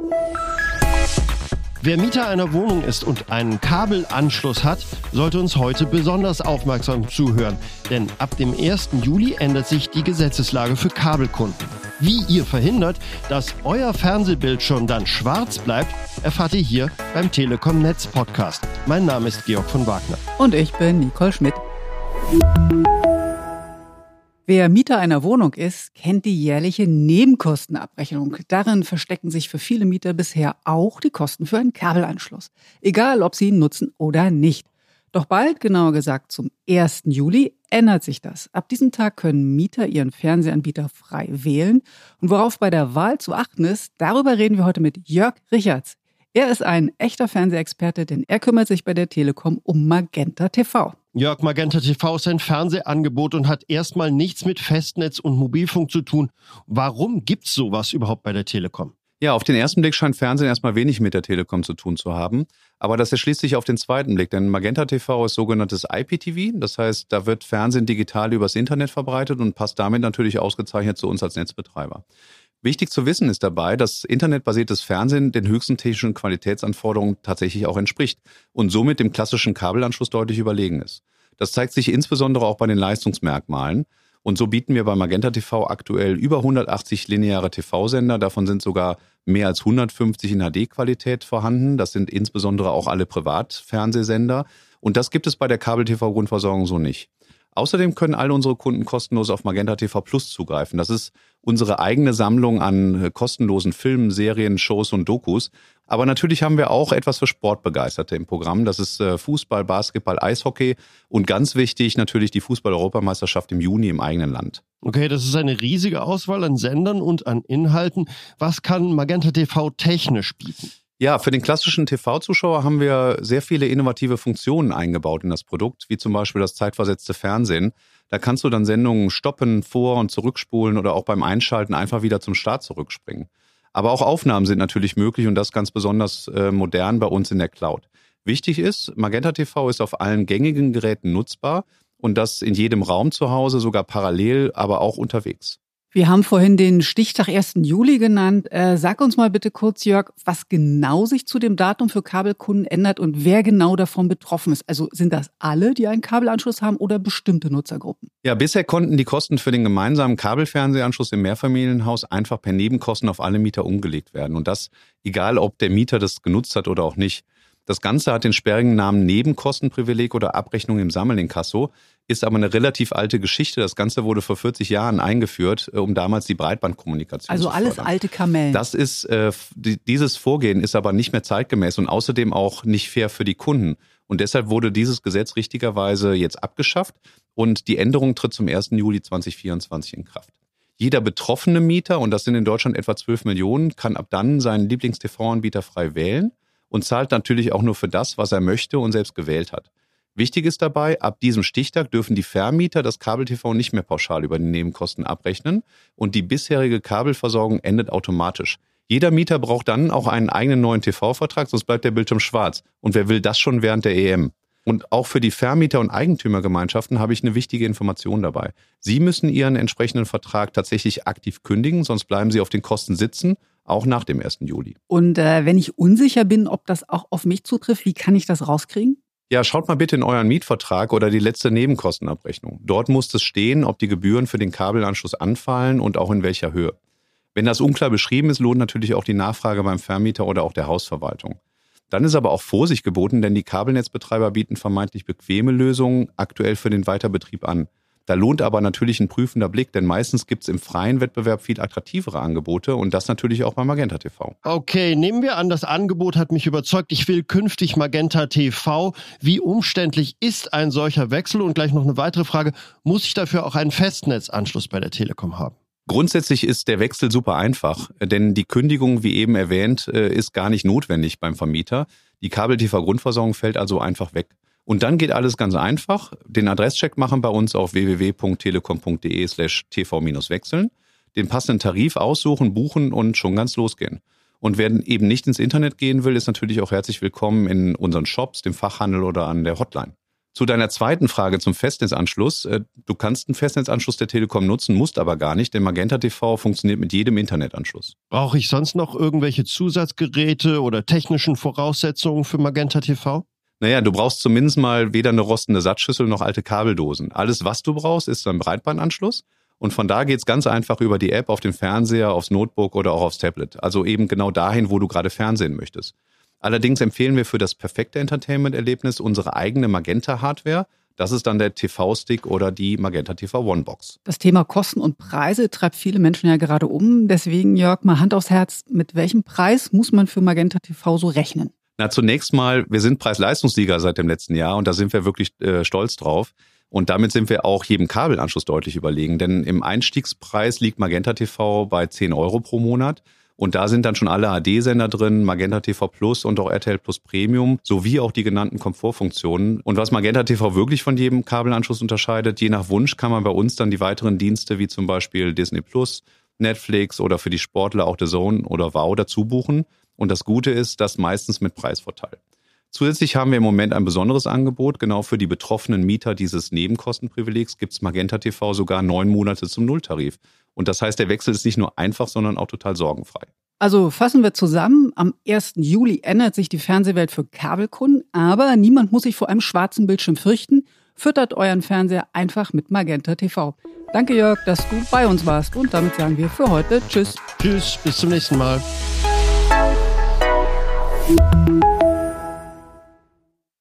Wer Mieter einer Wohnung ist und einen Kabelanschluss hat, sollte uns heute besonders aufmerksam zuhören. Denn ab dem 1. Juli ändert sich die Gesetzeslage für Kabelkunden. Wie ihr verhindert, dass euer Fernsehbildschirm dann schwarz bleibt, erfahrt ihr hier beim Telekom Netz Podcast. Mein Name ist Georg von Wagner. Und ich bin Nicole Schmidt. Wer Mieter einer Wohnung ist, kennt die jährliche Nebenkostenabrechnung. Darin verstecken sich für viele Mieter bisher auch die Kosten für einen Kabelanschluss. Egal, ob sie ihn nutzen oder nicht. Doch bald, genauer gesagt zum 1. Juli, ändert sich das. Ab diesem Tag können Mieter ihren Fernsehanbieter frei wählen. Und worauf bei der Wahl zu achten ist, darüber reden wir heute mit Jörg Richards. Er ist ein echter Fernsehexperte, denn er kümmert sich bei der Telekom um Magenta TV. Jörg, Magenta TV ist ein Fernsehangebot und hat erstmal nichts mit Festnetz und Mobilfunk zu tun. Warum gibt's sowas überhaupt bei der Telekom? Ja, auf den ersten Blick scheint Fernsehen erstmal wenig mit der Telekom zu tun zu haben. Aber das erschließt sich auf den zweiten Blick, denn Magenta TV ist sogenanntes IPTV. Das heißt, da wird Fernsehen digital übers Internet verbreitet und passt damit natürlich ausgezeichnet zu uns als Netzbetreiber. Wichtig zu wissen ist dabei, dass internetbasiertes Fernsehen den höchsten technischen Qualitätsanforderungen tatsächlich auch entspricht und somit dem klassischen Kabelanschluss deutlich überlegen ist. Das zeigt sich insbesondere auch bei den Leistungsmerkmalen. Und so bieten wir bei Magenta TV aktuell über 180 lineare TV-Sender. Davon sind sogar mehr als 150 in HD-Qualität vorhanden. Das sind insbesondere auch alle Privatfernsehsender. Und das gibt es bei der Kabel-TV-Grundversorgung so nicht. Außerdem können all unsere Kunden kostenlos auf Magenta TV Plus zugreifen. Das ist unsere eigene Sammlung an kostenlosen Filmen, Serien, Shows und Dokus. Aber natürlich haben wir auch etwas für Sportbegeisterte im Programm. Das ist Fußball, Basketball, Eishockey und ganz wichtig natürlich die Fußball-Europameisterschaft im Juni im eigenen Land. Okay, das ist eine riesige Auswahl an Sendern und an Inhalten. Was kann Magenta TV technisch bieten? Ja, für den klassischen TV-Zuschauer haben wir sehr viele innovative Funktionen eingebaut in das Produkt, wie zum Beispiel das zeitversetzte Fernsehen. Da kannst du dann Sendungen stoppen, vor- und zurückspulen oder auch beim Einschalten einfach wieder zum Start zurückspringen. Aber auch Aufnahmen sind natürlich möglich und das ganz besonders modern bei uns in der Cloud. Wichtig ist, Magenta TV ist auf allen gängigen Geräten nutzbar und das in jedem Raum zu Hause, sogar parallel, aber auch unterwegs. Wir haben vorhin den Stichtag 1. Juli genannt. Sag uns mal bitte kurz, Jörg, was genau sich zu dem Datum für Kabelkunden ändert und wer genau davon betroffen ist. Also sind das alle, die einen Kabelanschluss haben oder bestimmte Nutzergruppen? Ja, bisher konnten die Kosten für den gemeinsamen Kabelfernsehanschluss im Mehrfamilienhaus einfach per Nebenkosten auf alle Mieter umgelegt werden. Und das, egal ob der Mieter das genutzt hat oder auch nicht. Das Ganze hat den sperrigen Namen Nebenkostenprivileg oder Abrechnung im Sammelinkasso, ist aber eine relativ alte Geschichte. Das Ganze wurde vor 40 Jahren eingeführt, um damals die Breitbandkommunikation zu fördern. Also alles alte Kamellen. Das ist, dieses Vorgehen ist aber nicht mehr zeitgemäß und außerdem auch nicht fair für die Kunden. Und deshalb wurde dieses Gesetz richtigerweise jetzt abgeschafft und die Änderung tritt zum 1. Juli 2024 in Kraft. Jeder betroffene Mieter, und das sind in Deutschland etwa 12 Millionen, kann ab dann seinen Lieblings-TV-Anbieter frei wählen und zahlt natürlich auch nur für das, was er möchte und selbst gewählt hat. Wichtig ist dabei, ab diesem Stichtag dürfen die Vermieter das Kabel-TV nicht mehr pauschal über die Nebenkosten abrechnen und die bisherige Kabelversorgung endet automatisch. Jeder Mieter braucht dann auch einen eigenen neuen TV-Vertrag, sonst bleibt der Bildschirm schwarz. Und wer will das schon während der EM? Und auch für die Vermieter und Eigentümergemeinschaften habe ich eine wichtige Information dabei. Sie müssen Ihren entsprechenden Vertrag tatsächlich aktiv kündigen, sonst bleiben Sie auf den Kosten sitzen, auch nach dem 1. Juli. Und wenn ich unsicher bin, ob das auch auf mich zutrifft, wie kann ich das rauskriegen? Ja, schaut mal bitte in euren Mietvertrag oder die letzte Nebenkostenabrechnung. Dort muss es stehen, ob die Gebühren für den Kabelanschluss anfallen und auch in welcher Höhe. Wenn das unklar beschrieben ist, lohnt natürlich auch die Nachfrage beim Vermieter oder auch der Hausverwaltung. Dann ist aber auch Vorsicht geboten, denn die Kabelnetzbetreiber bieten vermeintlich bequeme Lösungen aktuell für den Weiterbetrieb an. Da lohnt aber natürlich ein prüfender Blick, denn meistens gibt es im freien Wettbewerb viel attraktivere Angebote und das natürlich auch bei Magenta TV. Okay, nehmen wir an, das Angebot hat mich überzeugt. Ich will künftig Magenta TV. Wie umständlich ist ein solcher Wechsel? Und gleich noch eine weitere Frage. Muss ich dafür auch einen Festnetzanschluss bei der Telekom haben? Grundsätzlich ist der Wechsel super einfach, denn die Kündigung, wie eben erwähnt, ist gar nicht notwendig beim Vermieter. Die Kabel-TV-Grundversorgung fällt also einfach weg. Und dann geht alles ganz einfach. Den Adresscheck machen bei uns auf www.telekom.de/tv-wechseln, den passenden Tarif aussuchen, buchen und schon ganz losgehen. Und wer eben nicht ins Internet gehen will, ist natürlich auch herzlich willkommen in unseren Shops, dem Fachhandel oder an der Hotline. Zu deiner zweiten Frage zum Festnetzanschluss. Du kannst einen Festnetzanschluss der Telekom nutzen, musst aber gar nicht, denn Magenta TV funktioniert mit jedem Internetanschluss. Brauche ich sonst noch irgendwelche Zusatzgeräte oder technischen Voraussetzungen für Magenta TV? Naja, du brauchst zumindest mal weder eine rostende Satzschüssel noch alte Kabeldosen. Alles, was du brauchst, ist ein Breitbandanschluss. Und von da geht's ganz einfach über die App auf den Fernseher, aufs Notebook oder auch aufs Tablet. Also eben genau dahin, wo du gerade fernsehen möchtest. Allerdings empfehlen wir für das perfekte Entertainment-Erlebnis unsere eigene Magenta-Hardware. Das ist dann der TV-Stick oder die Magenta TV One-Box. Das Thema Kosten und Preise treibt viele Menschen ja gerade um. Deswegen, Jörg, mal Hand aufs Herz. Mit welchem Preis muss man für Magenta TV so rechnen? Na, zunächst mal, wir sind Preis-Leistungssieger seit dem letzten Jahr und da sind wir wirklich stolz drauf. Und damit sind wir auch jedem Kabelanschluss deutlich überlegen. Denn im Einstiegspreis liegt Magenta TV bei 10 € pro Monat. Und da sind dann schon alle HD-Sender drin, Magenta TV Plus und auch RTL Plus Premium, sowie auch die genannten Komfortfunktionen. Und was Magenta TV wirklich von jedem Kabelanschluss unterscheidet, je nach Wunsch kann man bei uns dann die weiteren Dienste wie zum Beispiel Disney Plus, Netflix oder für die Sportler auch DAZN oder WOW dazu buchen. Und das Gute ist, das meistens mit Preisvorteil. Zusätzlich haben wir im Moment ein besonderes Angebot. Genau für die betroffenen Mieter dieses Nebenkostenprivilegs gibt's Magenta TV sogar 9 Monate zum Nulltarif. Und das heißt, der Wechsel ist nicht nur einfach, sondern auch total sorgenfrei. Also fassen wir zusammen, am 1. Juli ändert sich die Fernsehwelt für Kabelkunden, aber niemand muss sich vor einem schwarzen Bildschirm fürchten. Füttert euren Fernseher einfach mit Magenta TV. Danke, Jörg, dass du bei uns warst. Und damit sagen wir für heute Tschüss. Tschüss, bis zum nächsten Mal.